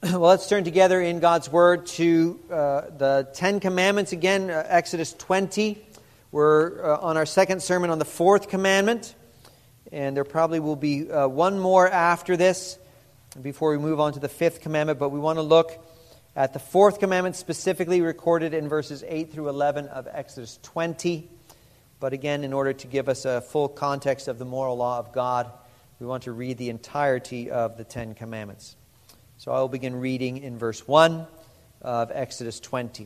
Well, let's turn together in God's Word to the Ten Commandments again, Exodus 20. We're on our second sermon on the fourth commandment, and there probably will be one more after this before we move on to the fifth commandment, but we want to look at the fourth commandment specifically recorded in verses 8 through 11 of Exodus 20. But again, in order to give us a full context of the moral law of God, we want to read the entirety of the Ten Commandments. So I will begin reading in verse 1 of Exodus 20.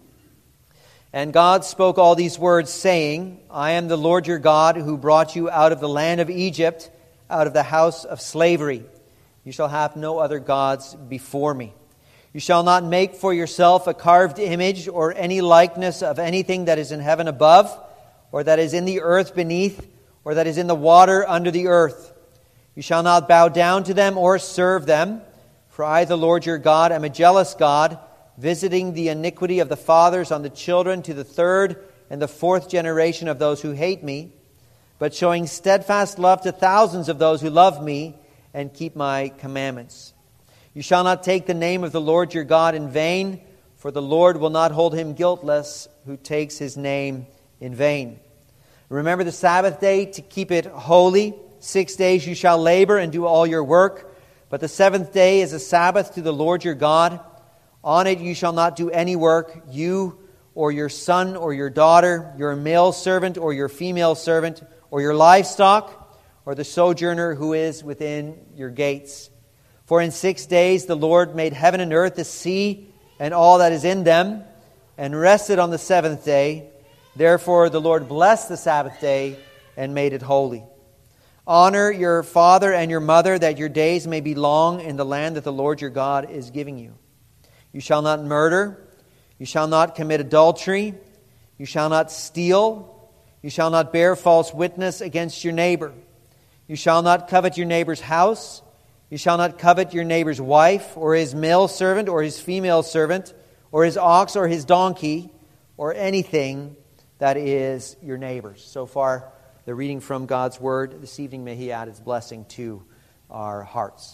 And God spoke all these words, saying, I am the Lord your God, who brought you out of the land of Egypt, out of the house of slavery. You shall have no other gods before me. You shall not make for yourself a carved image or any likeness of anything that is in heaven above, or that is in the earth beneath, or that is in the water under the earth. You shall not bow down to them or serve them. For I, the Lord your God, am a jealous God, visiting the iniquity of the fathers on the children to the third and the fourth generation of those who hate me, but showing steadfast love to thousands of those who love me and keep my commandments. You shall not take the name of the Lord your God in vain, for the Lord will not hold him guiltless who takes his name in vain. Remember the Sabbath day to keep it holy. 6 days you shall labor and do all your work. But the seventh day is a Sabbath to the Lord your God. On it you shall not do any work, you or your son or your daughter, your male servant or your female servant, or your livestock, or the sojourner who is within your gates. For in 6 days the Lord made heaven and earth, the sea, and all that is in them, and rested on the seventh day. Therefore the Lord blessed the Sabbath day and made it holy. Honor your father and your mother, that your days may be long in the land that the Lord your God is giving you. You shall not murder. You shall not commit adultery. You shall not steal. You shall not bear false witness against your neighbor. You shall not covet your neighbor's house. You shall not covet your neighbor's wife, or his male servant, or his female servant, or his ox, or his donkey, or anything that is your neighbor's. So far, the reading from God's Word. This evening, may He add His blessing to our hearts.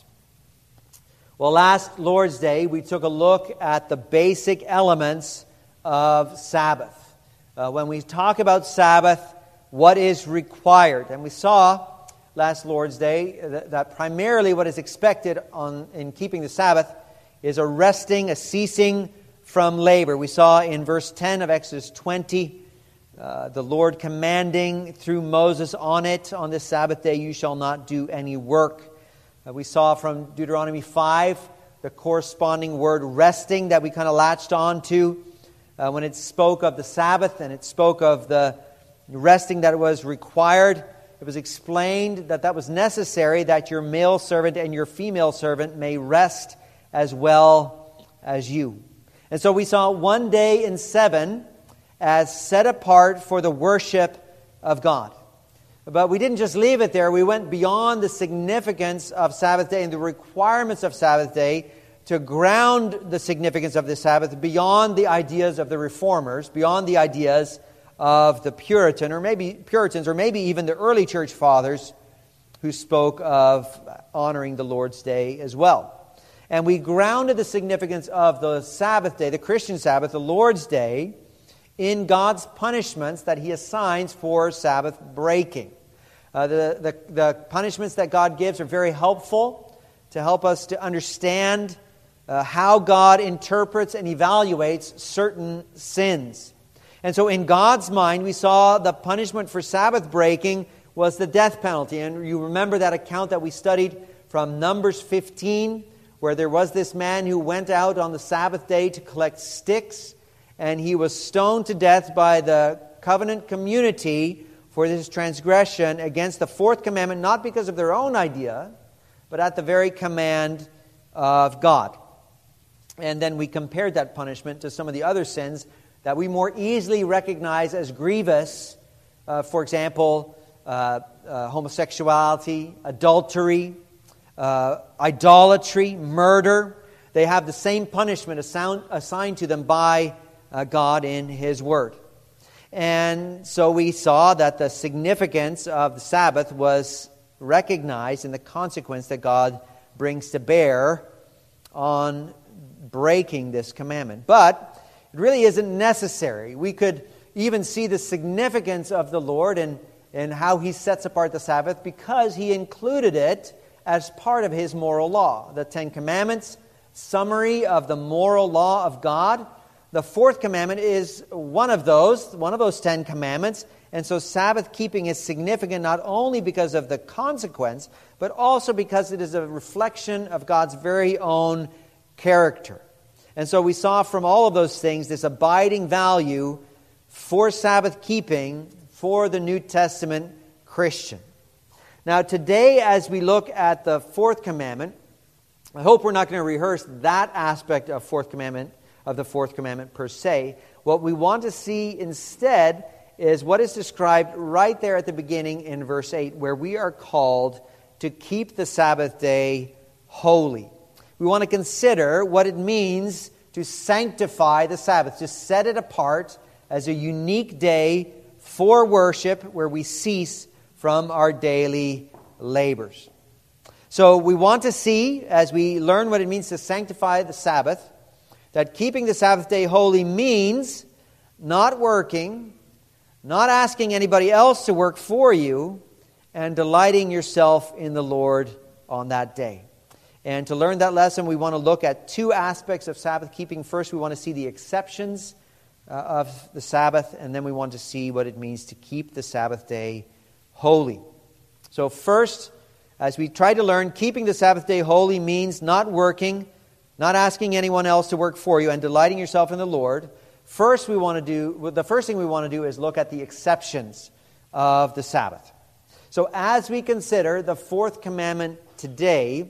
Well, last Lord's Day, we took a look at the basic elements of Sabbath. When we talk about Sabbath, what is required? And we saw last Lord's Day that primarily what is expected in keeping the Sabbath is a resting, a ceasing from labor. We saw in verse 10 of Exodus 20, the Lord commanding through Moses on this Sabbath day, you shall not do any work. We saw from Deuteronomy 5 the corresponding word resting that we kind of latched on to when it spoke of the Sabbath and it spoke of the resting that was required. It was explained that was necessary, that your male servant and your female servant may rest as well as you. And so we saw 1 day in 7 as set apart for the worship of God. But we didn't just leave it there. We went beyond the significance of Sabbath day and the requirements of Sabbath day to ground the significance of the Sabbath beyond the ideas of the Reformers, beyond the ideas of the Puritans, or maybe even the early church fathers who spoke of honoring the Lord's Day as well. And we grounded the significance of the Sabbath day, the Christian Sabbath, the Lord's Day, in God's punishments that He assigns for Sabbath breaking. The punishments that God gives are very helpful to help us to understand how God interprets and evaluates certain sins. And so in God's mind, we saw the punishment for Sabbath breaking was the death penalty. And you remember that account that we studied from Numbers 15, where there was this man who went out on the Sabbath day to collect sticks, and he was stoned to death by the covenant community for this transgression against the fourth commandment, not because of their own idea, but at the very command of God. And then we compared that punishment to some of the other sins that we more easily recognize as grievous. For example, homosexuality, adultery, idolatry, murder. They have the same punishment assigned to them by God in His Word. And so we saw that the significance of the Sabbath was recognized in the consequence that God brings to bear on breaking this commandment. But it really isn't necessary. We could even see the significance of the Lord and how He sets apart the Sabbath because He included it as part of His moral law. The Ten Commandments, summary of the moral law of God. The fourth commandment is one of those 10 commandments. And so Sabbath keeping is significant not only because of the consequence, but also because it is a reflection of God's very own character. And so we saw from all of those things this abiding value for Sabbath keeping for the New Testament Christian. Now today, as we look at the fourth commandment, I hope we're not going to rehearse that aspect of the fourth commandment per se. What we want to see instead is what is described right there at the beginning in verse 8, where we are called to keep the Sabbath day holy. We want to consider what it means to sanctify the Sabbath, to set it apart as a unique day for worship where we cease from our daily labors. So we want to see, as we learn what it means to sanctify the Sabbath, that keeping the Sabbath day holy means not working, not asking anybody else to work for you, and delighting yourself in the Lord on that day. And to learn that lesson, we want to look at two aspects of Sabbath keeping. First, we want to see the exceptions of the Sabbath, and then we want to see what it means to keep the Sabbath day holy. So first, as we try to learn, keeping the Sabbath day holy means not working, not asking anyone else to work for you, and delighting yourself in the Lord. The first thing we want to do is look at the exceptions of the Sabbath. So as we consider the fourth commandment today,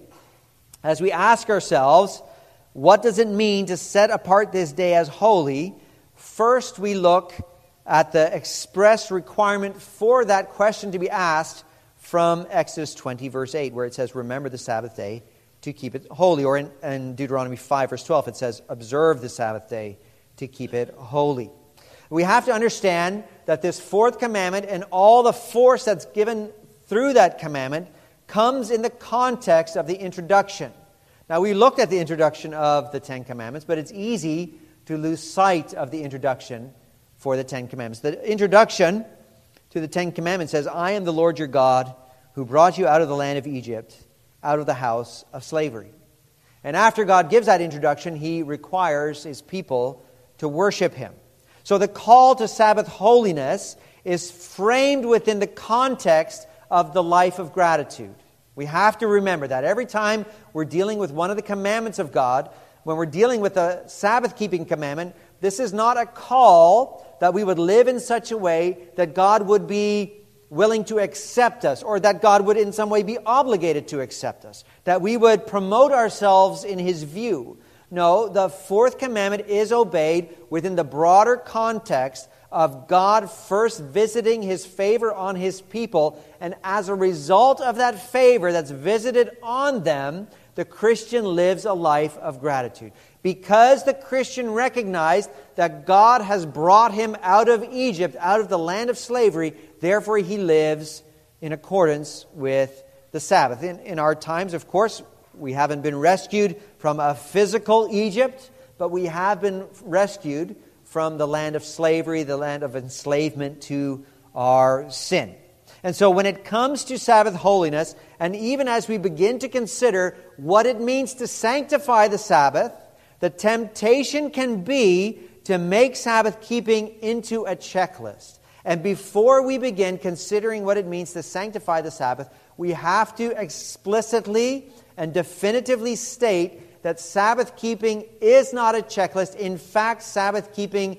as we ask ourselves, what does it mean to set apart this day as holy? First, we look at the express requirement for that question to be asked from Exodus 20, verse 8, where it says, remember the Sabbath day to keep it holy. Or in Deuteronomy 5, verse 12, it says, observe the Sabbath day to keep it holy. We have to understand that this fourth commandment and all the force that's given through that commandment comes in the context of the introduction. Now, we looked at the introduction of the Ten Commandments, but it's easy to lose sight of the introduction for the Ten Commandments. The introduction to the Ten Commandments says, I am the Lord your God who brought you out of the land of Egypt, out of the house of slavery. And after God gives that introduction, He requires His people to worship Him. So the call to Sabbath holiness is framed within the context of the life of gratitude. We have to remember that every time we're dealing with one of the commandments of God, when we're dealing with a Sabbath-keeping commandment, this is not a call that we would live in such a way that God would be willing to accept us, or that God would in some way be obligated to accept us, that we would promote ourselves in His view. No, the fourth commandment is obeyed within the broader context of God first visiting His favor on His people, and as a result of that favor that's visited on them, the Christian lives a life of gratitude. Because the Christian recognized that God has brought him out of Egypt, out of the land of slavery, therefore he lives in accordance with the Sabbath. In our times, of course, we haven't been rescued from a physical Egypt, but we have been rescued from the land of slavery, the land of enslavement to our sin. And so when it comes to Sabbath holiness, and even as we begin to consider what it means to sanctify the Sabbath, the temptation can be to make Sabbath keeping into a checklist. And before we begin considering what it means to sanctify the Sabbath, we have to explicitly and definitively state that Sabbath keeping is not a checklist. In fact, Sabbath keeping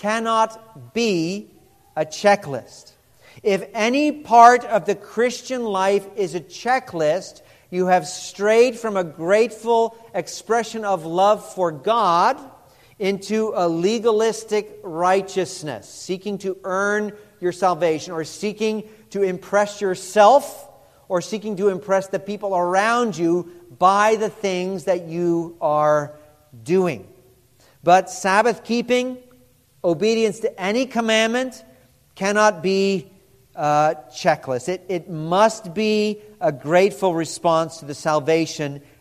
cannot be a checklist. If any part of the Christian life is a checklist, you have strayed from a grateful expression of love for God into a legalistic righteousness, seeking to earn your salvation, or seeking to impress yourself, or seeking to impress the people around you by the things that you are doing. But Sabbath keeping, obedience to any commandment, cannot be a checklist. It must be a grateful response to the salvation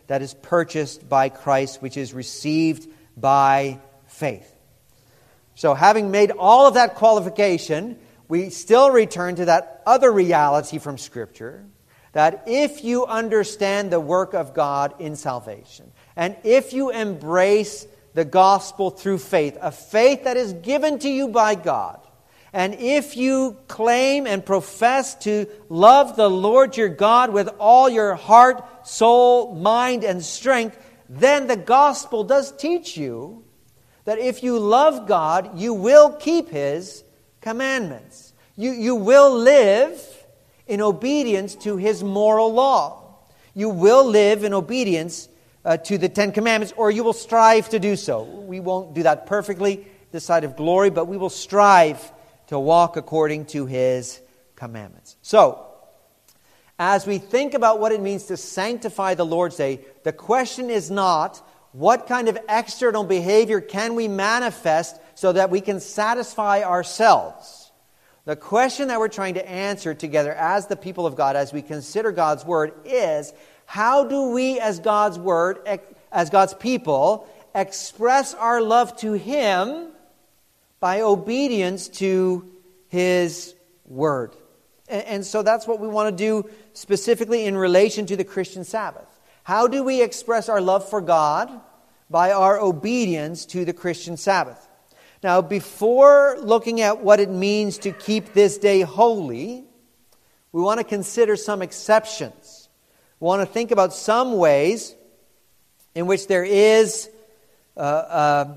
that is purchased by Christ, which is received by faith. So having made all of that qualification, we still return to that other reality from Scripture, that if you understand the work of God in salvation, and if you embrace the gospel through faith, a faith that is given to you by God, and if you claim and profess to love the Lord your God with all your heart, soul, mind, and strength, then the gospel does teach you that if you love God, you will keep His commandments. You will live in obedience to His moral law. You will live in obedience to the Ten Commandments, or you will strive to do so. We won't do that perfectly this side of glory, but we will strive to walk according to His commandments. So, as we think about what it means to sanctify the Lord's Day, the question is not, what kind of external behavior can we manifest so that we can satisfy ourselves? The question that we're trying to answer together as the people of God, as we consider God's Word, is how do we as God's Word, as God's people, express our love to Him by obedience to His Word? And so that's what we want to do specifically in relation to the Christian Sabbath. How do we express our love for God? By our obedience to the Christian Sabbath. Now, before looking at what it means to keep this day holy, we want to consider some exceptions. We want to think about some ways in which there is a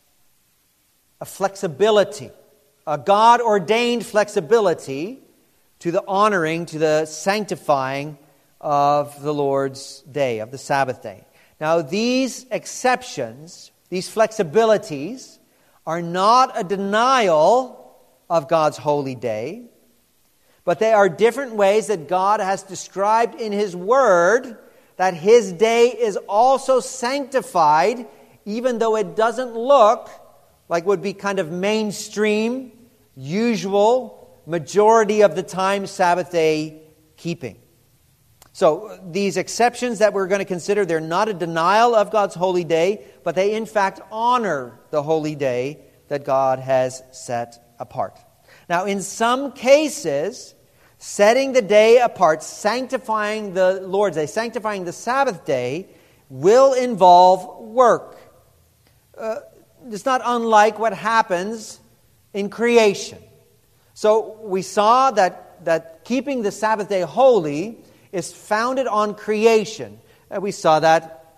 flexibility, a God-ordained flexibility to the honoring, to the sanctifying of the Lord's Day, of the Sabbath day. Now, these exceptions, these flexibilities, are not a denial of God's holy day, but they are different ways that God has described in His Word that His day is also sanctified, even though it doesn't look like would be kind of mainstream, usual, majority of the time Sabbath day keeping. So these exceptions that we're going to consider, they're not a denial of God's holy day, but they in fact honor the holy day that God has set apart. Now, in some cases, setting the day apart, sanctifying the Lord's Day, sanctifying the Sabbath day, will involve work. It's not unlike what happens in creation. So we saw that keeping the Sabbath day holy is founded on creation. We saw that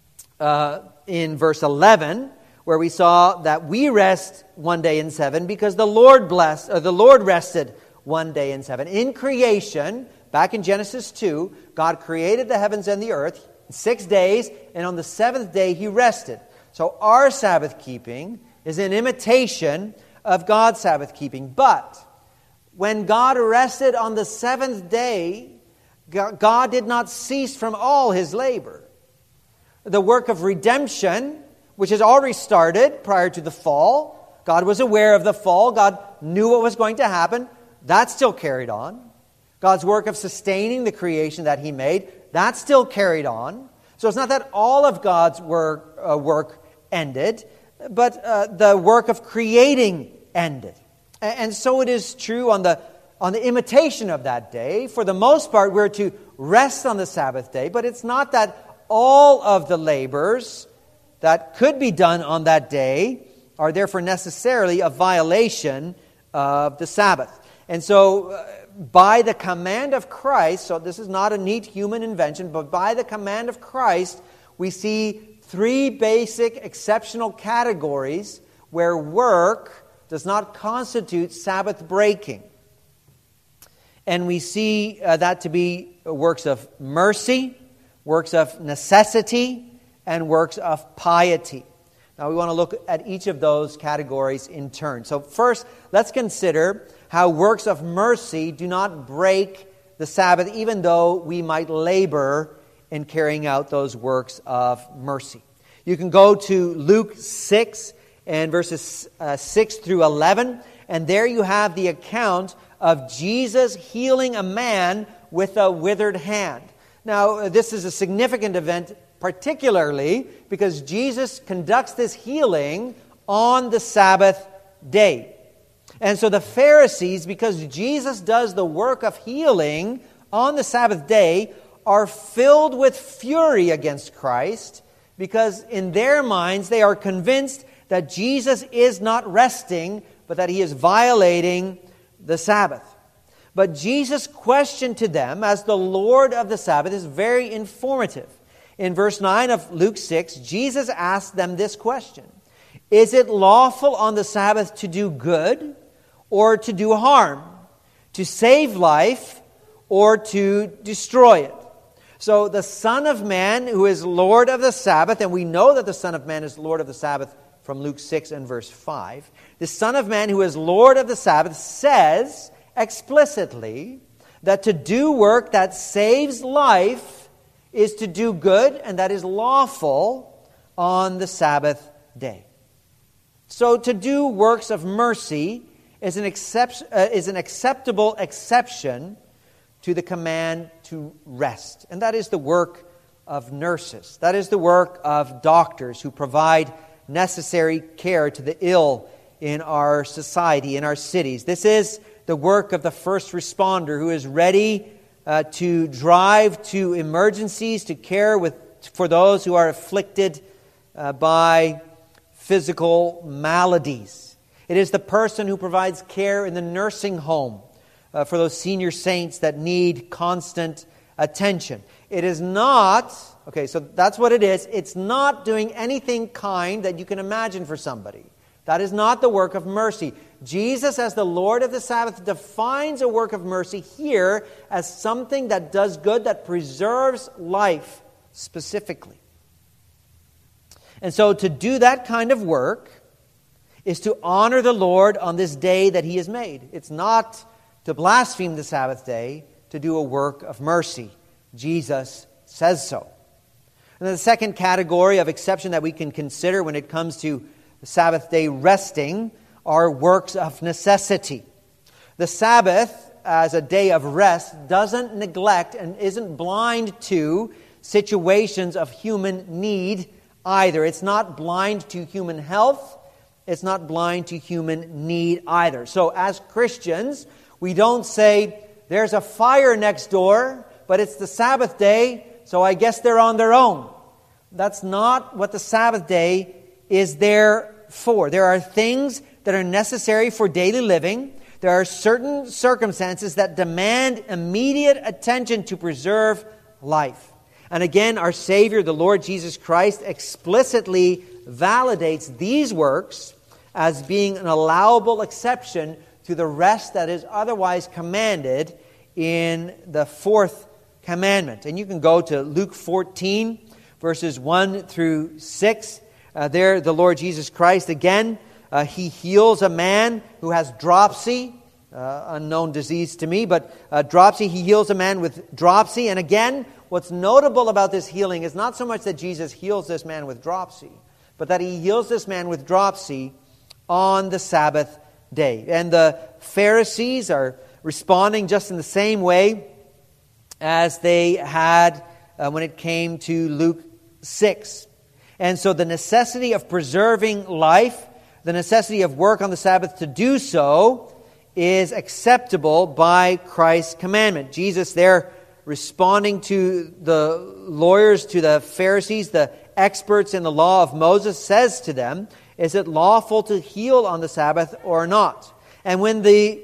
in verse 11, where we saw that we rest one day in seven because the Lord rested one day in seven. In creation, back in Genesis 2, God created the heavens and the earth in 6 days, and on the seventh day He rested. So our Sabbath keeping is an imitation of God's Sabbath keeping. But when God rested on the seventh day, God did not cease from all His labor. The work of redemption, which has already started prior to the fall, God was aware of the fall. God knew what was going to happen. That still carried on. God's work of sustaining the creation that He made, that still carried on. So it's not that all of God's work ended, but the work of creating ended. And so it is true on the imitation of that day. For the most part, we're to rest on the Sabbath day, but it's not that all of the labors that could be done on that day are therefore necessarily a violation of the Sabbath. And so, by the command of Christ, so this is not a neat human invention, but by the command of Christ, we see 3 basic exceptional categories where work does not constitute Sabbath breaking. And we see that to be works of mercy, works of necessity, and works of piety. Now we want to look at each of those categories in turn. So first, let's consider how works of mercy do not break the Sabbath, even though we might labor in carrying out those works of mercy. You can go to Luke 6 and verses 6 through 11, and there you have the account of Jesus healing a man with a withered hand. Now, this is a significant event, particularly because Jesus conducts this healing on the Sabbath day. And so the Pharisees, because Jesus does the work of healing on the Sabbath day, are filled with fury against Christ, because in their minds they are convinced that Jesus is not resting, but that he is violating the Sabbath. But Jesus' question to them as the Lord of the Sabbath is very informative. In verse 9 of Luke 6, Jesus asked them this question: "Is it lawful on the Sabbath to do good or to do harm, to save life or to destroy it?" So the Son of Man, who is Lord of the Sabbath, and we know that the Son of Man is Lord of the Sabbath from Luke 6 and verse 5, the Son of Man, who is Lord of the Sabbath, says explicitly that to do work that saves life is to do good, and that is lawful on the Sabbath day. So to do works of mercy is an acceptable exception to the command to rest. And that is the work of nurses. That is the work of doctors who provide necessary care to the ill in our society, in our cities. This is the work of the first responder who is ready to drive to emergencies, to care for those who are afflicted by physical maladies. It is the person who provides care in the nursing home for those senior saints that need constant attention. It is not, so that's what it is. It's not doing anything kind that you can imagine for somebody. That is not the work of mercy. Jesus, as the Lord of the Sabbath, defines a work of mercy here as something that does good, that preserves life specifically. And so to do that kind of work is to honor the Lord on this day that he has made. It's not to blaspheme the Sabbath day, to do a work of mercy. Jesus says so. And then the second category of exception that we can consider when it comes to the Sabbath day resting are works of necessity. The Sabbath, as a day of rest, doesn't neglect and isn't blind to situations of human need either. It's not blind to human health. It's not blind to human need either. So as Christians, we don't say, there's a fire next door, but it's the Sabbath day, so I guess they're on their own. That's not what the Sabbath day is there for. There are things that are necessary for daily living. There are certain circumstances that demand immediate attention to preserve life. And again, our Savior, the Lord Jesus Christ, explicitly validates these works as being an allowable exception to the rest that is otherwise commanded in the fourth commandment. And you can go to Luke 14, verses 1 through 6. There, the Lord Jesus Christ, again, he heals a man who has dropsy, unknown disease to me, but dropsy. He heals a man with dropsy. And again, what's notable about this healing is not so much that Jesus heals this man with dropsy, but that he heals this man with dropsy on the Sabbath day. And the Pharisees are responding just in the same way as they had when it came to Luke 6. And so the necessity of preserving life, the necessity of work on the Sabbath to do so, is acceptable by Christ's commandment. Jesus there, responding to the lawyers, to the Pharisees, the experts in the law of Moses, says to them, is it lawful to heal on the Sabbath or not? And when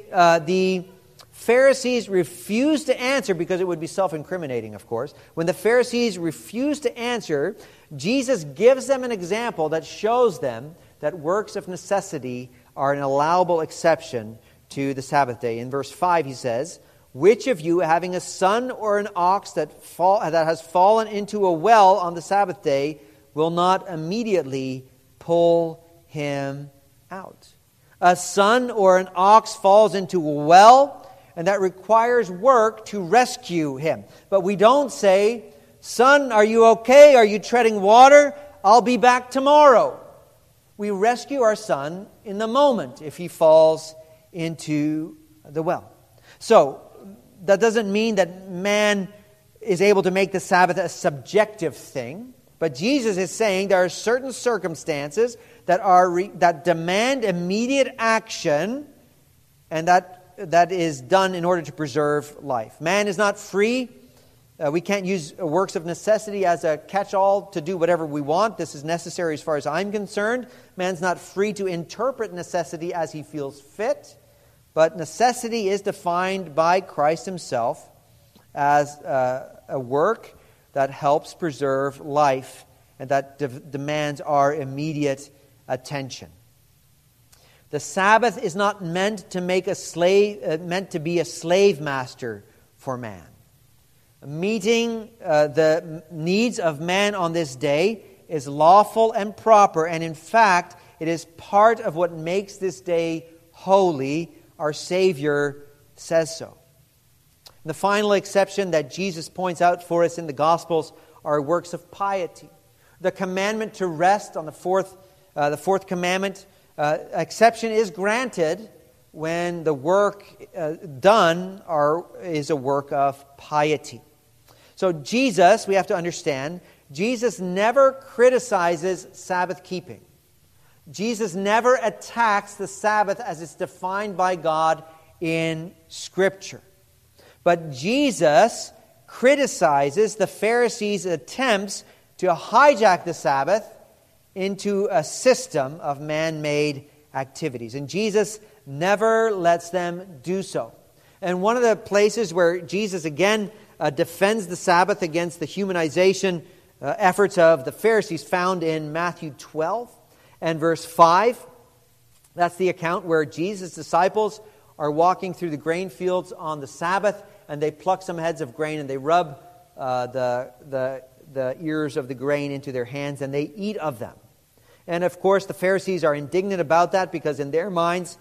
the Pharisees refuse to answer, because it would be self-incriminating, of course, when the Pharisees refuse to answer, Jesus gives them an example that shows them that works of necessity are an allowable exception to the Sabbath day. In verse 5 he says, "Which of you, having a son or an ox that has fallen into a well on the Sabbath day, will not immediately pull him out?" A son or an ox falls into a well, and that requires work to rescue him. But we don't say, "Son, are you okay? Are you treading water? I'll be back tomorrow." We rescue our son in the moment if he falls into the well. So, that doesn't mean that man is able to make the Sabbath a subjective thing. But Jesus is saying there are certain circumstances that demand immediate action, and that is done in order to preserve life. Man is not free. We can't use works of necessity as a catch-all to do whatever we want. This is necessary as far as I'm concerned. Man's not free to interpret necessity as he feels fit. But necessity is defined by Christ himself as a work that helps preserve life and that demands our immediate attention. The Sabbath is not meant to be a slave master for man. Meeting the needs of man on this day is lawful and proper, and in fact, it is part of what makes this day holy. Our Savior says so. The final exception that Jesus points out for us in the Gospels are works of piety. The commandment to rest on the fourth commandment, exception is granted when the work done is a work of piety. So Jesus, we have to understand, Jesus never criticizes Sabbath keeping. Jesus never attacks the Sabbath as it's defined by God in Scripture. But Jesus criticizes the Pharisees' attempts to hijack the Sabbath into a system of man-made activities. And Jesus never lets them do so. And one of the places where Jesus again defends the Sabbath against the humanization efforts of the Pharisees found in Matthew 12 and verse 5. That's the account where Jesus' disciples are walking through the grain fields on the Sabbath, and they pluck some heads of grain and they rub the ears of the grain into their hands, and they eat of them. And of course, the Pharisees are indignant about that because in their minds,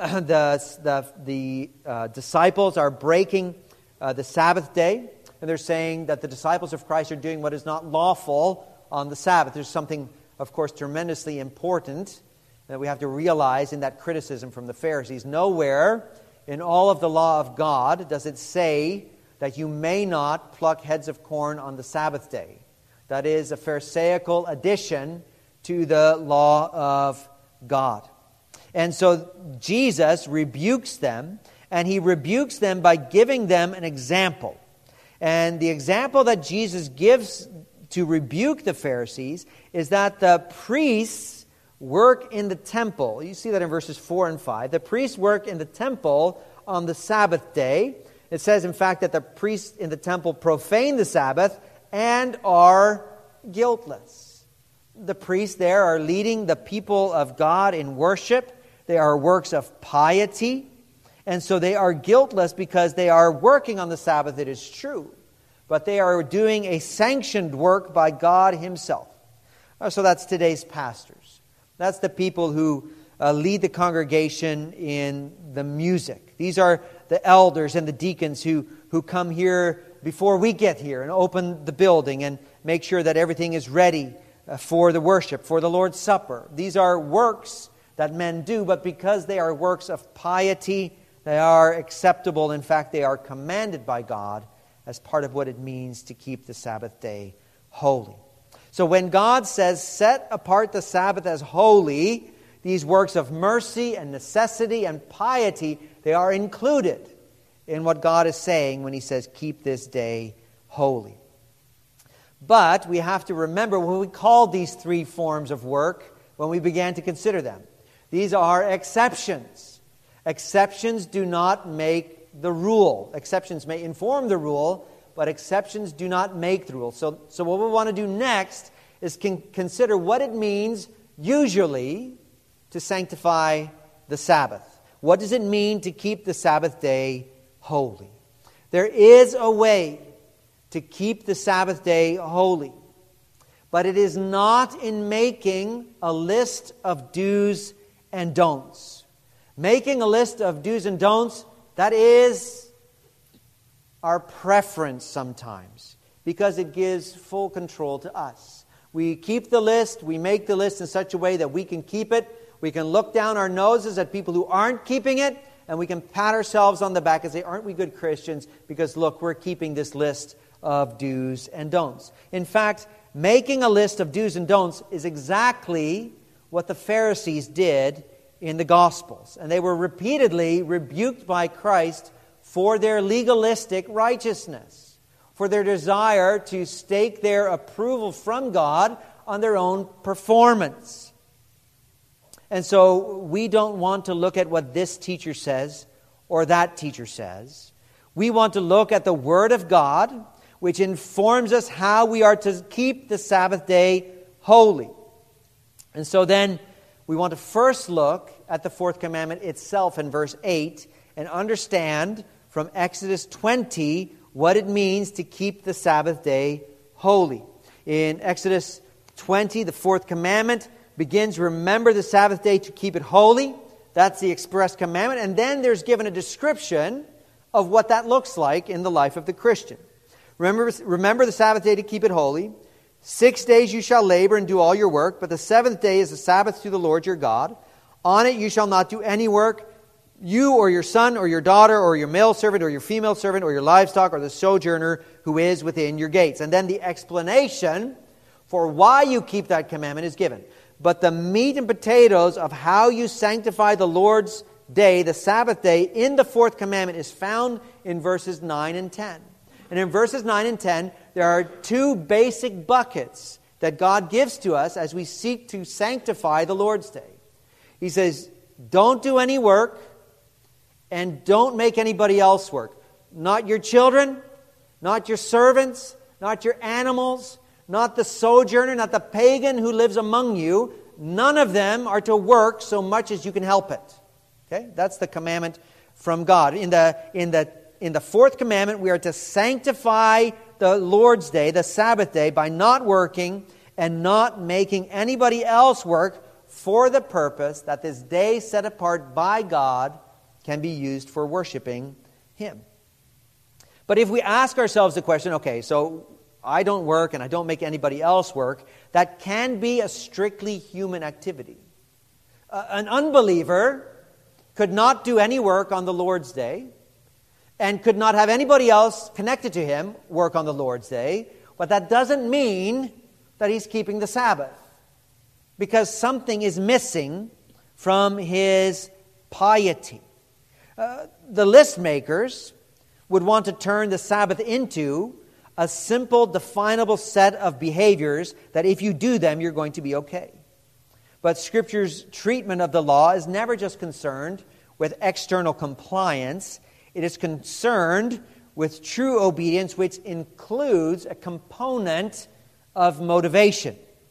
the disciples are breaking the Sabbath day, and they're saying that the disciples of Christ are doing what is not lawful on the Sabbath. There's something, of course, tremendously important that we have to realize in that criticism from the Pharisees. Nowhere in all of the law of God does it say that you may not pluck heads of corn on the Sabbath day. That is a Pharisaical addition to the law of God. And so Jesus rebukes them, and he rebukes them by giving them an example. And the example that Jesus gives to rebuke the Pharisees is that the priests work in the temple. You see that in verses 4 and 5. The priests work in the temple on the Sabbath day. It says, in fact, that the priests in the temple profane the Sabbath and are guiltless. The priests there are leading the people of God in worship. They are works of piety. And so they are guiltless because they are working on the Sabbath, it is true. But they are doing a sanctioned work by God himself. So that's today's pastors. That's the people who lead the congregation in the music. These are the elders and the deacons who come here before we get here and open the building and make sure that everything is ready for the worship, for the Lord's Supper. These are works that men do, but because they are works of piety, they are acceptable. In fact, they are commanded by God as part of what it means to keep the Sabbath day holy. So when God says, set apart the Sabbath as holy, these works of mercy and necessity and piety, they are included in what God is saying when he says, keep this day holy. But we have to remember when we called these three forms of work, when we began to consider them, these are exceptions. Exceptions do not make the rule. Exceptions may inform the rule, but exceptions do not make the rule. So what we want to do next is consider what it means usually to sanctify the Sabbath. What does it mean to keep the Sabbath day holy? There is a way to keep the Sabbath day holy, but it is not in making a list of do's and don'ts. Making a list of do's and don'ts, that is our preference sometimes, because it gives full control to us. We keep the list, we make the list in such a way that we can keep it. We can look down our noses at people who aren't keeping it, and we can pat ourselves on the back and say, aren't we good Christians? Because look, we're keeping this list of do's and don'ts. In fact, making a list of do's and don'ts is exactly what the Pharisees did in the Gospels. And they were repeatedly rebuked by Christ for their legalistic righteousness, for their desire to stake their approval from God on their own performance. And so we don't want to look at what this teacher says or that teacher says. We want to look at the Word of God, which informs us how we are to keep the Sabbath day holy. And so then we want to first look at the fourth commandment itself in verse 8 and understand from Exodus 20 what it means to keep the Sabbath day holy. In Exodus 20, the fourth commandment begins, remember the Sabbath day to keep it holy. That's the express commandment. And then there's given a description of what that looks like in the life of the Christian. Remember the Sabbath day to keep it holy. 6 days you shall labor and do all your work, but the seventh day is the Sabbath to the Lord your God. On it you shall not do any work, you or your son or your daughter or your male servant or your female servant or your livestock or the sojourner who is within your gates. And then the explanation for why you keep that commandment is given. But the meat and potatoes of how you sanctify the Lord's day, the Sabbath day, in the fourth commandment is found in verses 9 and 10. And in verses 9 and 10, there are two basic buckets that God gives to us as we seek to sanctify the Lord's day. He says, don't do any work and don't make anybody else work. Not your children, not your servants, not your animals, not the sojourner, not the pagan who lives among you. None of them are to work so much as you can help it. Okay? That's the commandment from God. In the fourth commandment, we are to sanctify the Lord's day, the Sabbath day, by not working and not making anybody else work for the purpose that this day set apart by God can be used for worshiping Him. But if we ask ourselves the question, okay, so I don't work and I don't make anybody else work, that can be a strictly human activity. An unbeliever could not do any work on the Lord's day and could not have anybody else connected to him work on the Lord's day, but that doesn't mean that he's keeping the Sabbath, because something is missing from his piety. The list makers would want to turn the Sabbath into a simple, definable set of behaviors that if you do them, you're going to be okay. But Scripture's treatment of the law is never just concerned with external compliance. It is concerned with true obedience, which includes a component of motivation.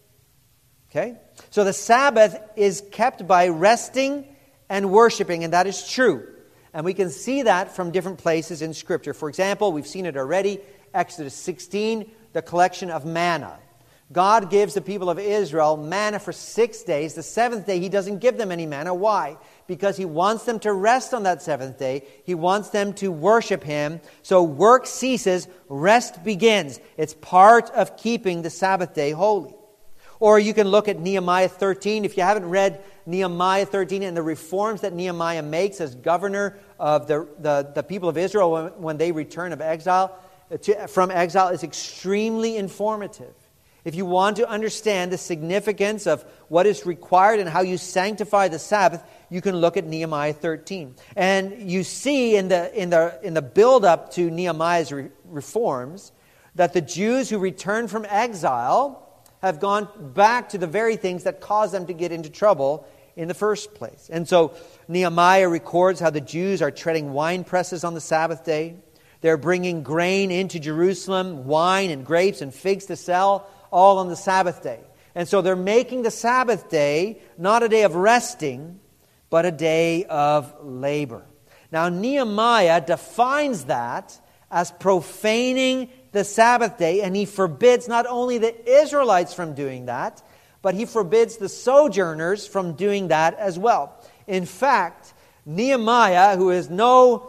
Okay? So the Sabbath is kept by resting and worshiping, and that is true. And we can see that from different places in Scripture. For example, we've seen it already, Exodus 16, the collection of manna. God gives the people of Israel manna for 6 days. The seventh day, He doesn't give them any manna. Why? Because He wants them to rest on that seventh day. He wants them to worship Him. So work ceases, rest begins. It's part of keeping the Sabbath day holy. Or you can look at Nehemiah 13. If you haven't read Nehemiah 13 and the reforms that Nehemiah makes as governor of the people of Israel when they return from exile, is extremely informative. If you want to understand the significance of what is required and how you sanctify the Sabbath, you can look at Nehemiah 13. And you see in the build-up to Nehemiah's reforms that the Jews who returned from exile have gone back to the very things that caused them to get into trouble in the first place. And so Nehemiah records how the Jews are treading wine presses on the Sabbath day. They're bringing grain into Jerusalem, wine and grapes and figs to sell, all on the Sabbath day. And so they're making the Sabbath day not a day of resting, but a day of labor. Now Nehemiah defines that as profaning the Sabbath day, and he forbids not only the Israelites from doing that, but he forbids the sojourners from doing that as well. In fact, Nehemiah, who is no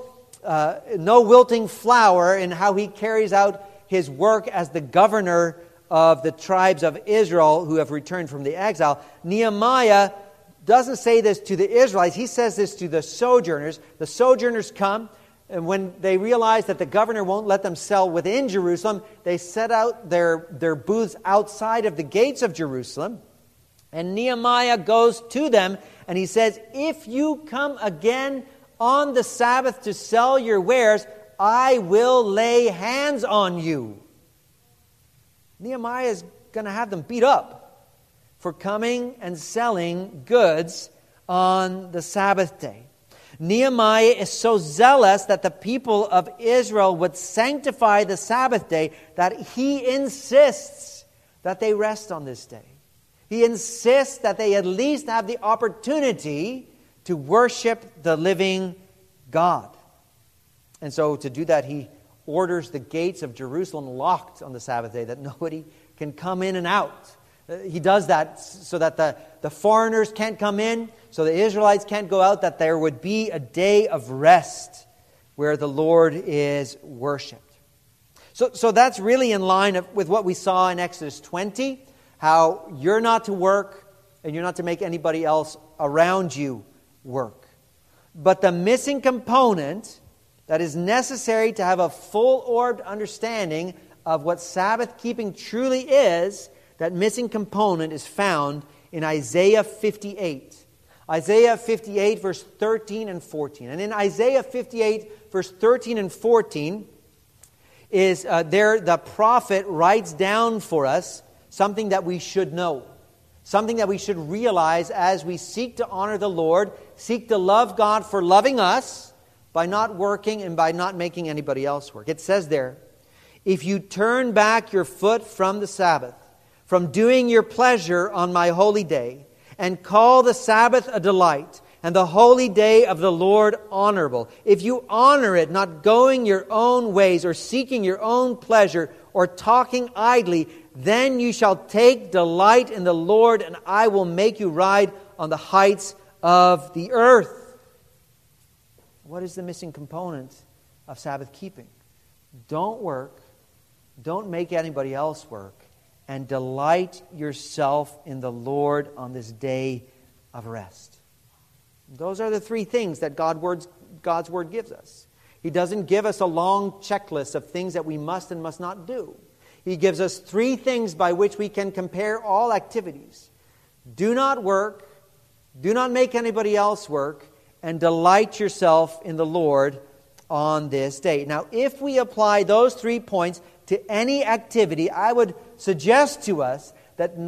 wilting flower in how he carries out his work as the governor of the tribes of Israel who have returned from the exile, Nehemiah doesn't say this to the Israelites. He says this to the sojourners. The sojourners come. And when they realize that the governor won't let them sell within Jerusalem, they set out their booths outside of the gates of Jerusalem. And Nehemiah goes to them and he says, if you come again on the Sabbath to sell your wares, I will lay hands on you. Nehemiah is going to have them beat up for coming and selling goods on the Sabbath day. Nehemiah is so zealous that the people of Israel would sanctify the Sabbath day that he insists that they rest on this day. He insists that they at least have the opportunity to worship the living God. And so to do that, he orders the gates of Jerusalem locked on the Sabbath day, that nobody can come in and out. He does that so that the foreigners can't come in, so the Israelites can't go out, that there would be a day of rest where the Lord is worshipped. So that's really in line with what we saw in Exodus 20, how you're not to work and you're not to make anybody else around you work. But the missing component that is necessary to have a full-orbed understanding of what Sabbath keeping truly is, that missing component is found in Isaiah 58. Isaiah 58, verse 13 and 14. And in Isaiah 58, verse 13 and 14, is there the prophet writes down for us something that we should know. Something that we should realize as we seek to honor the Lord, seek to love God for loving us by not working and by not making anybody else work. It says there, if you turn back your foot from the Sabbath, from doing your pleasure on my holy day, and call the Sabbath a delight, and the holy day of the Lord honorable. If you honor it, not going your own ways, or seeking your own pleasure, or talking idly, then you shall take delight in the Lord, and I will make you ride on the heights of the earth. What is the missing component of Sabbath keeping? Don't work. Don't make anybody else work. And delight yourself in the Lord on this day of rest. Those are the three things that God's Word gives us. He doesn't give us a long checklist of things that we must and must not do. He gives us three things by which we can compare all activities. Do not work, do not make anybody else work, and delight yourself in the Lord on this day. Now, if we apply those 3 points to any activity, I would suggest to us that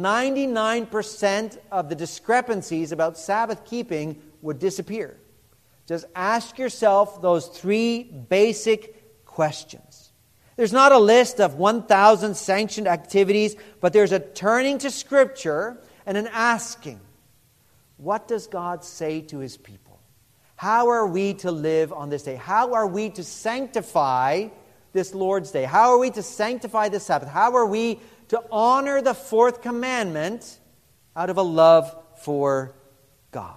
99% of the discrepancies about Sabbath keeping would disappear. Just ask yourself those 3 basic questions. There's not a list of 1,000 sanctioned activities, but there's a turning to Scripture and an asking, what does God say to His people? How are we to live on this day? How are we to sanctify this Lord's Day? How are we to sanctify the Sabbath? How are we to honor the 4th commandment out of a love for God?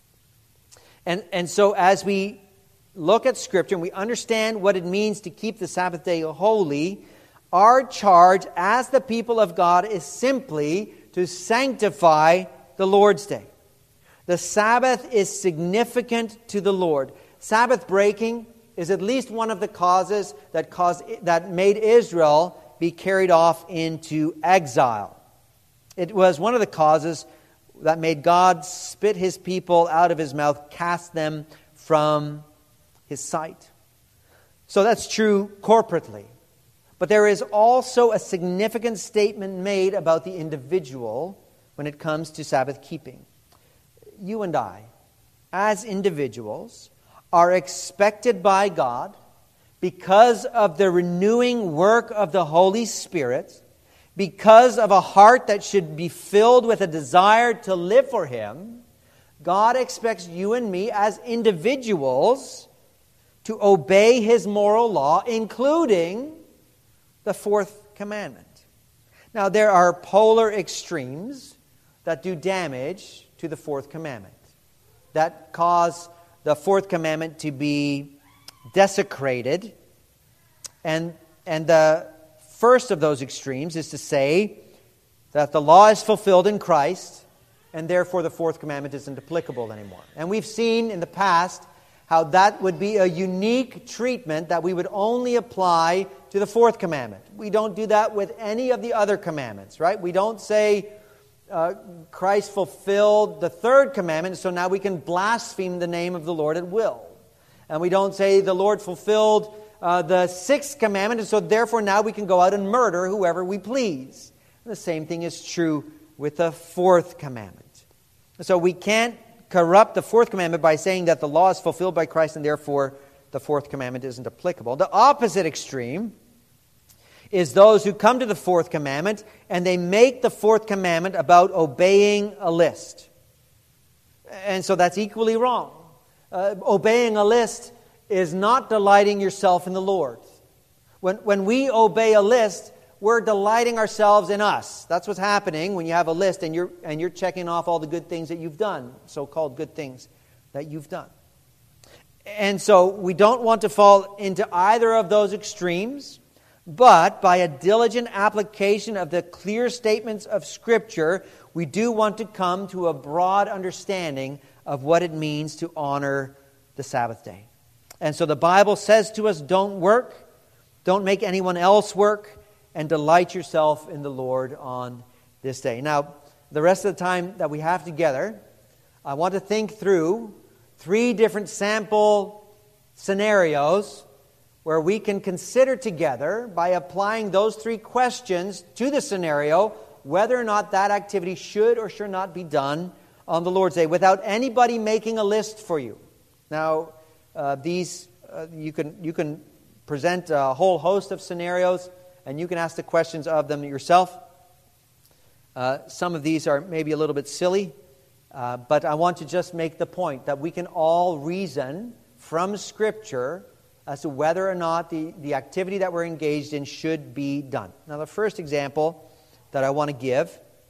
And so as we look at Scripture and we understand what it means to keep the Sabbath day holy, our charge as the people of God is simply to sanctify the Lord's Day. The Sabbath is significant to the Lord. Sabbath breaking is at least one of the causes that made Israel be carried off into exile. It was one of the causes that made God spit His people out of His mouth, cast them from His sight. So that's true corporately. But there is also a significant statement made about the individual when it comes to Sabbath keeping. You and I, as individuals, are expected by God, because of the renewing work of the Holy Spirit, because of a heart that should be filled with a desire to live for Him, God expects you and me as individuals to obey His moral law, including the 4th commandment. Now, there are polar extremes that do damage to the 4th commandment, that cause the 4th commandment to be desecrated. And the first of those extremes is to say that the law is fulfilled in Christ, and therefore the 4th commandment isn't applicable anymore. And we've seen in the past how that would be a unique treatment that we would only apply to the fourth commandment. We don't do that with any of the other commandments, right? We don't say Christ fulfilled the third commandment, so now we can blaspheme the name of the Lord at will. And we don't say the Lord fulfilled the sixth commandment, and so therefore now we can go out and murder whoever we please. And the same thing is true with the fourth commandment. So we can't corrupt the fourth commandment by saying that the law is fulfilled by Christ and therefore the fourth commandment isn't applicable. The opposite extreme is those who come to the fourth commandment and they make the fourth commandment about obeying a list. And so that's equally wrong. Obeying a list is not delighting yourself in the Lord. When we obey a list, we're delighting ourselves in us. That's what's happening when you have a list and you're checking off all the good things that you've done, so-called good things that you've done. And so we don't want to fall into either of those extremes, but by a diligent application of the clear statements of Scripture, we do want to come to a broad understanding of what it means to honor the Sabbath day. And so the Bible says to us, don't work, don't make anyone else work, and delight yourself in the Lord on this day. Now, the rest of the time that we have together, I want to think through 3 different sample scenarios where we can consider together, by applying those 3 questions to the scenario, whether or not that activity should or should not be done on the Lord's Day, without anybody making a list for you. Now, you can present a whole host of scenarios, and you can ask the questions of them yourself. Some of these are maybe a little bit silly, but I want to just make the point that we can all reason from Scripture as to whether or not the activity that we're engaged in should be done. Now, the first example that I want to give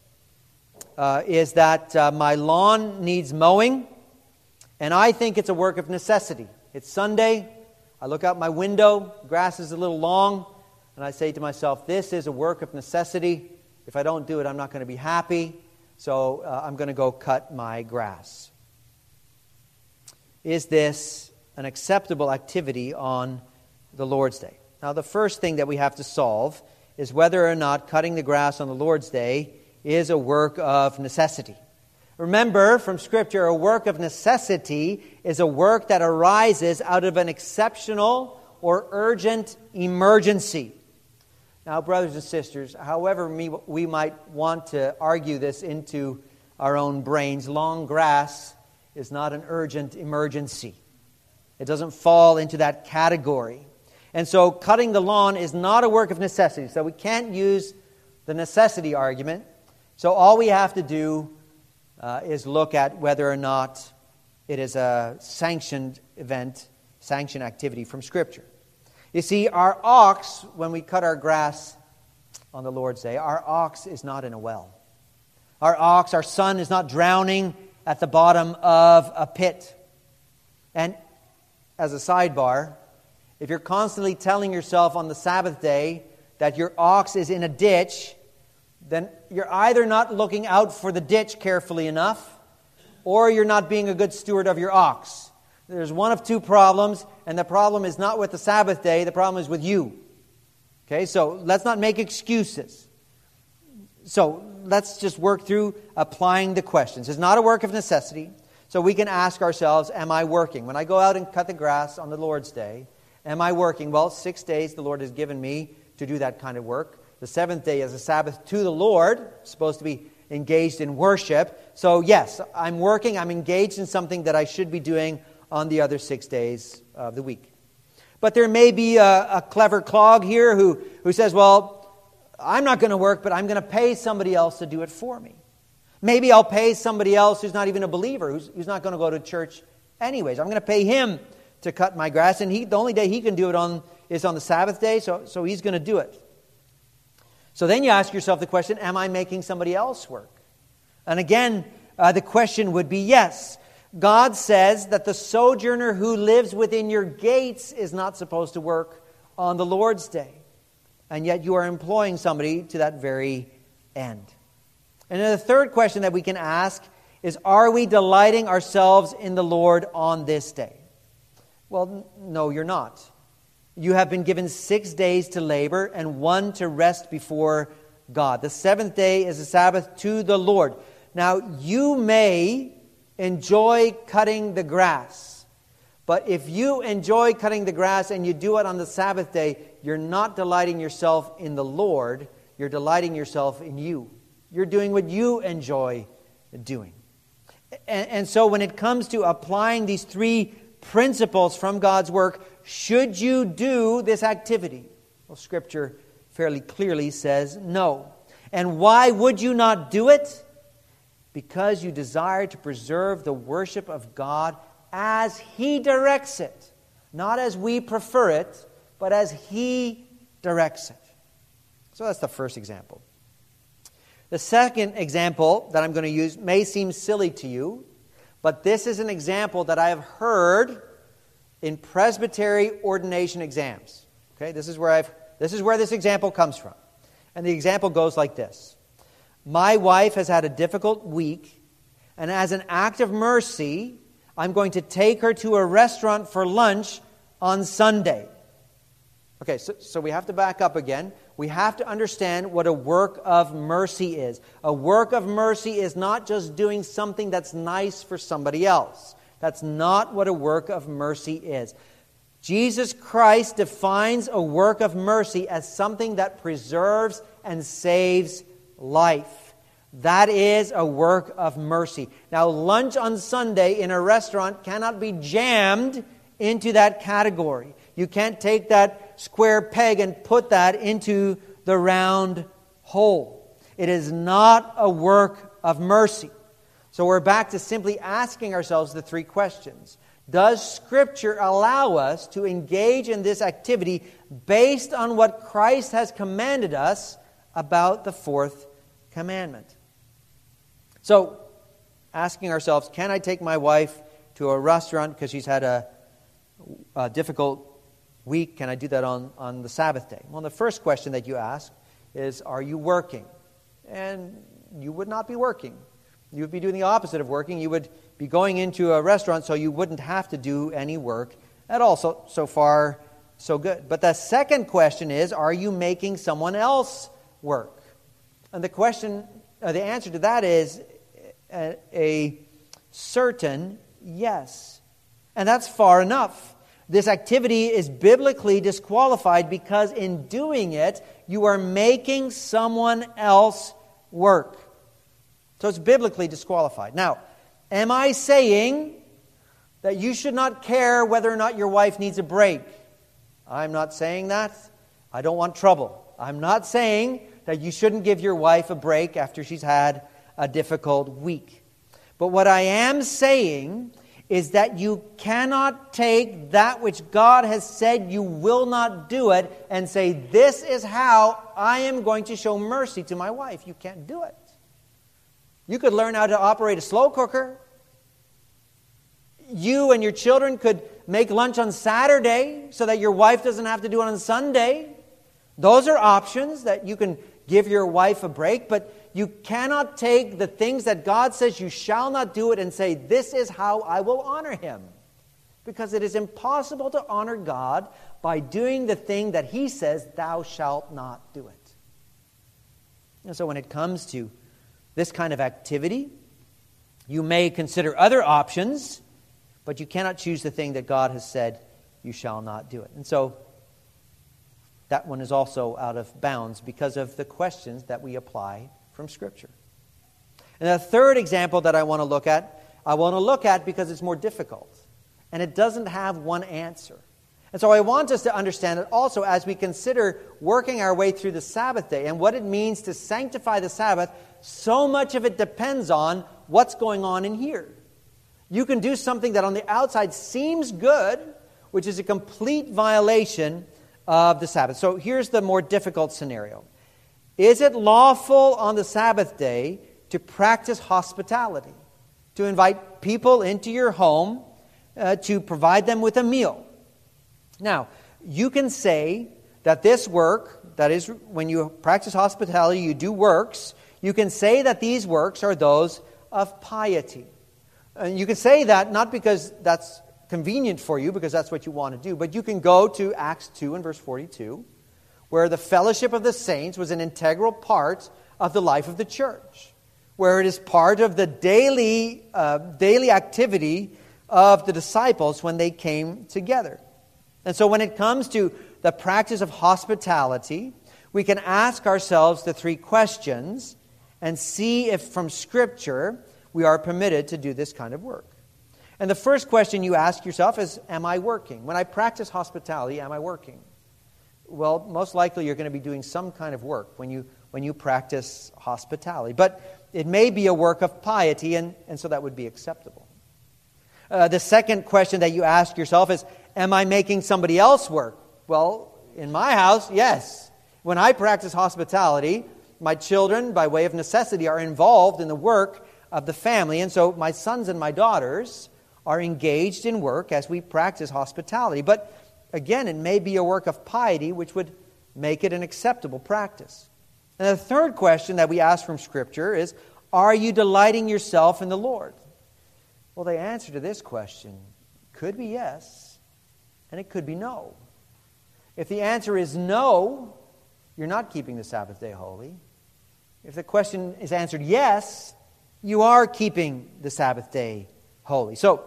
is that my lawn needs mowing, and I think it's a work of necessity. It's Sunday, I look out my window, grass is a little long, and I say to myself, this is a work of necessity. If I don't do it, I'm not going to be happy, so I'm going to go cut my grass. Is this an acceptable activity on the Lord's Day? Now, the first thing that we have to solve is whether or not cutting the grass on the Lord's Day is a work of necessity. Remember from Scripture, a work of necessity is a work that arises out of an exceptional or urgent emergency. Now, brothers and sisters, however we might want to argue this into our own brains, long grass is not an urgent emergency. It doesn't fall into that category. And so cutting the lawn is not a work of necessity. So we can't use the necessity argument. So all we have to do is look at whether or not it is a sanctioned event, sanctioned activity from Scripture. You see, our ox, when we cut our grass on the Lord's Day, our ox is not in a well. Our son, is not drowning at the bottom of a pit. And as a sidebar, if you're constantly telling yourself on the Sabbath day that your ox is in a ditch, then you're either not looking out for the ditch carefully enough, or you're not being a good steward of your ox. There's one of 2 problems, and the problem is not with the Sabbath day, the problem is with you. Okay, so let's not make excuses. So let's just work through applying the questions. It's not a work of necessity, so we can ask ourselves, am I working? When I go out and cut the grass on the Lord's Day, am I working? Well, 6 days the Lord has given me to do that kind of work. The 7th day is a Sabbath to the Lord, supposed to be engaged in worship. So yes, I'm working, I'm engaged in something that I should be doing on the other 6 days of the week. But there may be a clever clog here who says, well, I'm not going to work, but I'm going to pay somebody else to do it for me. Maybe I'll pay somebody else who's not even a believer, who's not going to go to church anyways. I'm going to pay him to cut my grass, and the only day he can do it is on the Sabbath day, so he's going to do it. So then you ask yourself the question, am I making somebody else work? And again, the question would be yes. God says that the sojourner who lives within your gates is not supposed to work on the Lord's Day. And yet you are employing somebody to that very end. And then the third question that we can ask is, are we delighting ourselves in the Lord on this day? Well, no, you're not. You have been given 6 days to labor and 1 to rest before God. The 7th day is a Sabbath to the Lord. Now, you may enjoy cutting the grass, but if you enjoy cutting the grass and you do it on the Sabbath day, you're not delighting yourself in the Lord, you're delighting yourself in you. You're doing what you enjoy doing. And so when it comes to applying these 3 principles from God's work, should you do this activity? Well, Scripture fairly clearly says no. And why would you not do it? Because you desire to preserve the worship of God as He directs it. Not as we prefer it, but as He directs it. So that's the first example. The second example that I'm going to use may seem silly to you, but this is an example that I have heard in presbytery ordination exams. Okay, this is where this example comes from. And the example goes like this. My wife has had a difficult week, and as an act of mercy, I'm going to take her to a restaurant for lunch on Sunday. Okay, so we have to back up again. We have to understand what a work of mercy is. A work of mercy is not just doing something that's nice for somebody else. That's not what a work of mercy is. Jesus Christ defines a work of mercy as something that preserves and saves life. That is a work of mercy. Now, lunch on Sunday in a restaurant cannot be jammed into that category. You can't take that square peg and put that into the round hole. It is not a work of mercy. So we're back to simply asking ourselves the 3 questions. Does Scripture allow us to engage in this activity based on what Christ has commanded us about the 4th commandment? So, asking ourselves, can I take my wife to a restaurant because she's had a difficult week? Can I do that on the Sabbath day? Well, the first question that you ask is, are you working? And you would not be working. You would be doing the opposite of working. You would be going into a restaurant so you wouldn't have to do any work at all. So far, so good. But the second question is, are you making someone else work? And the answer to that is a certain yes. And that's far enough. This activity is biblically disqualified because in doing it, you are making someone else work. So it's biblically disqualified. Now, am I saying that you should not care whether or not your wife needs a break? I'm not saying that. I don't want trouble. I'm not saying that you shouldn't give your wife a break after she's had a difficult week. But what I am saying is that you cannot take that which God has said you will not do it and say, this is how I am going to show mercy to my wife. You can't do it. You could learn how to operate a slow cooker. You and your children could make lunch on Saturday so that your wife doesn't have to do it on Sunday. Those are options that you can give your wife a break, but you cannot take the things that God says you shall not do it and say, this is how I will honor Him. Because it is impossible to honor God by doing the thing that He says, thou shalt not do it. And so when it comes to this kind of activity, you may consider other options, but you cannot choose the thing that God has said you shall not do it. And so that one is also out of bounds because of the questions that we apply from Scripture. And the third example that I want to look at because it's more difficult. And it doesn't have one answer. And so I want us to understand it also as we consider working our way through the Sabbath day and what it means to sanctify the Sabbath. So much of it depends on what's going on in here. You can do something that on the outside seems good, which is a complete violation of the Sabbath. So here's the more difficult scenario. Is it lawful on the Sabbath day to practice hospitality? To invite people into your home to provide them with a meal? Now, you can say that this work, that is, when you practice hospitality, you do works. You can say that these works are those of piety. And you can say that not because that's convenient for you because that's what you want to do. But you can go to Acts 2 and verse 42, where the fellowship of the saints was an integral part of the life of the church, where it is part of the daily activity of the disciples when they came together. And so when it comes to the practice of hospitality, we can ask ourselves the three questions and see if from Scripture we are permitted to do this kind of work. And the first question you ask yourself is, am I working? When I practice hospitality, am I working? Well, most likely you're going to be doing some kind of work when you practice hospitality. But it may be a work of piety, and so that would be acceptable. The second question that you ask yourself is, am I making somebody else work? Well, in my house, yes. When I practice hospitality, my children, by way of necessity, are involved in the work of the family. And so my sons and my daughters are engaged in work as we practice hospitality. But again, it may be a work of piety, which would make it an acceptable practice. And the third question that we ask from Scripture is, are you delighting yourself in the Lord? Well, the answer to this question could be yes, and it could be no. If the answer is no, you're not keeping the Sabbath day holy. If the question is answered yes, you are keeping the Sabbath day holy. So,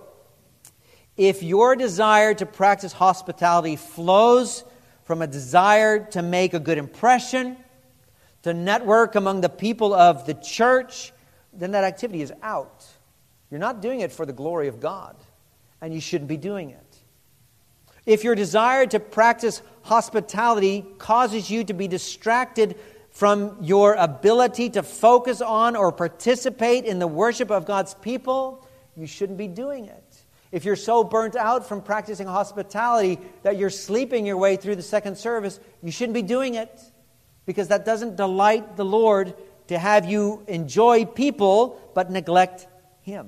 if your desire to practice hospitality flows from a desire to make a good impression, to network among the people of the church, then that activity is out. You're not doing it for the glory of God, and you shouldn't be doing it. If your desire to practice hospitality causes you to be distracted from your ability to focus on or participate in the worship of God's people, you shouldn't be doing it. If you're so burnt out from practicing hospitality that you're sleeping your way through the second service, you shouldn't be doing it, because that doesn't delight the Lord to have you enjoy people but neglect Him.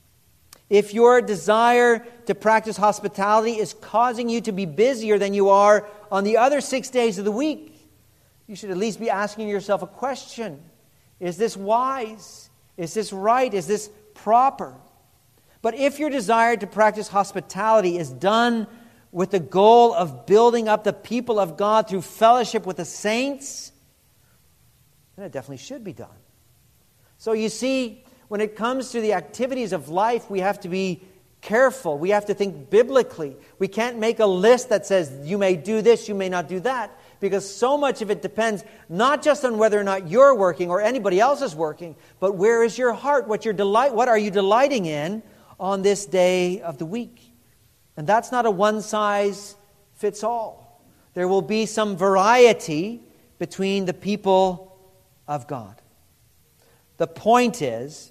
If your desire to practice hospitality is causing you to be busier than you are on the other 6 days of the week, you should at least be asking yourself a question. Is this wise? Is this right? Is this proper? But if your desire to practice hospitality is done with the goal of building up the people of God through fellowship with the saints, then it definitely should be done. So you see, when it comes to the activities of life, we have to be careful. We have to think biblically. We can't make a list that says, you may do this, you may not do that, because so much of it depends not just on whether or not you're working or anybody else is working, but where is your heart? What are you delighting in on this day of the week? And that's not a one-size-fits-all. There will be some variety between the people of God. The point is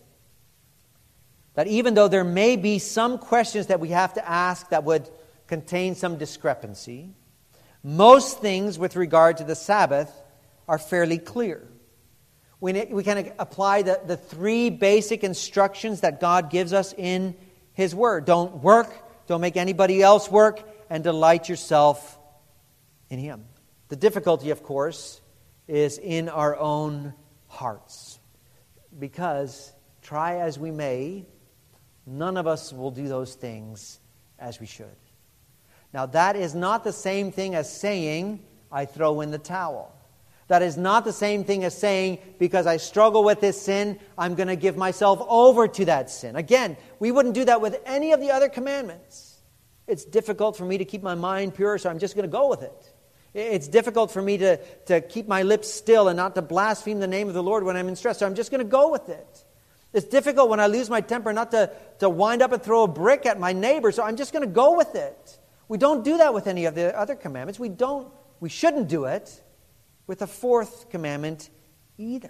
that even though there may be some questions that we have to ask that would contain some discrepancy, most things with regard to the Sabbath are fairly clear. We can apply the three basic instructions that God gives us in His Word. Don't work, don't make anybody else work, and delight yourself in Him. The difficulty, of course, is in our own hearts. Because, try as we may, none of us will do those things as we should. Now, that is not the same thing as saying, I throw in the towel. That is not the same thing as saying, because I struggle with this sin, I'm going to give myself over to that sin. Again, we wouldn't do that with any of the other commandments. It's difficult for me to keep my mind pure, so I'm just going to go with it. It's difficult for me to keep my lips still and not to blaspheme the name of the Lord when I'm in stress, so I'm just going to go with it. It's difficult when I lose my temper not to wind up and throw a brick at my neighbor, so I'm just going to go with it. We don't do that with any of the other commandments. We shouldn't do it with the fourth commandment either.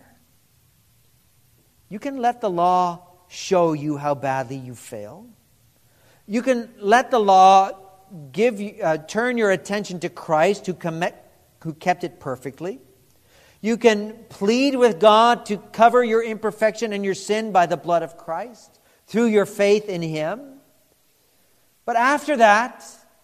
You can let the law show you how badly you fail. You can let the law turn your attention to Christ who kept it perfectly. You can plead with God to cover your imperfection and your sin by the blood of Christ through your faith in Him. But after that,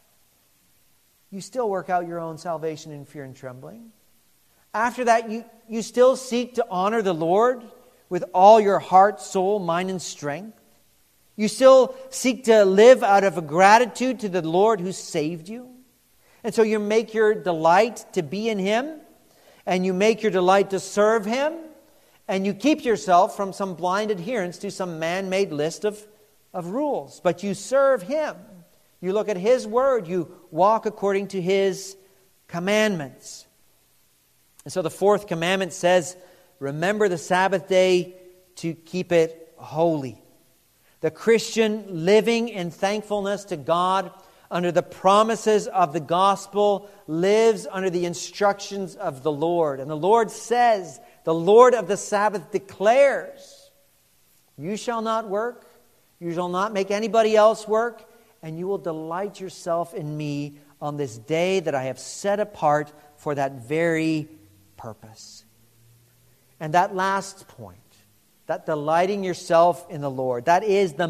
you still work out your own salvation in fear and trembling. After that, you still seek to honor the Lord with all your heart, soul, mind, and strength. You still seek to live out of a gratitude to the Lord who saved you. And so you make your delight to be in Him, and you make your delight to serve Him, and you keep yourself from some blind adherence to some man-made list of rules. But you serve Him. You look at His Word. You walk according to His commandments. And so the fourth commandment says, remember the Sabbath day to keep it holy. The Christian living in thankfulness to God under the promises of the gospel lives under the instructions of the Lord. And the Lord says, the Lord of the Sabbath declares, you shall not work, you shall not make anybody else work, and you will delight yourself in me on this day that I have set apart for that very purpose. And that last point, that delighting yourself in the Lord, that is the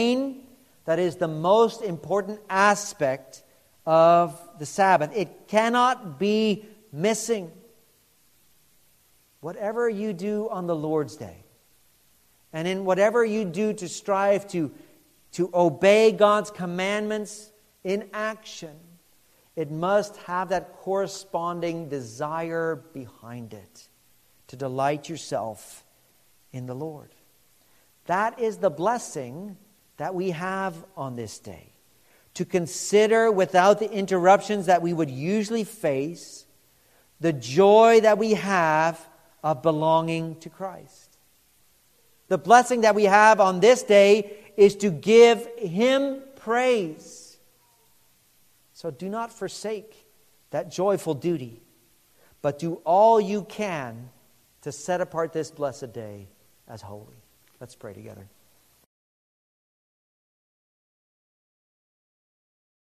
most important aspect of the Sabbath. It cannot be missing. Whatever you do on the Lord's Day, and in whatever you do to strive to obey God's commandments in action, it must have that corresponding desire behind it, to delight yourself in the Lord. That is the blessing that we have on this day. To consider without the interruptions that we would usually face, the joy that we have of belonging to Christ. The blessing that we have on this day is to give Him praise. So do not forsake that joyful duty, but do all you can to set apart this blessed day as holy. Let's pray together.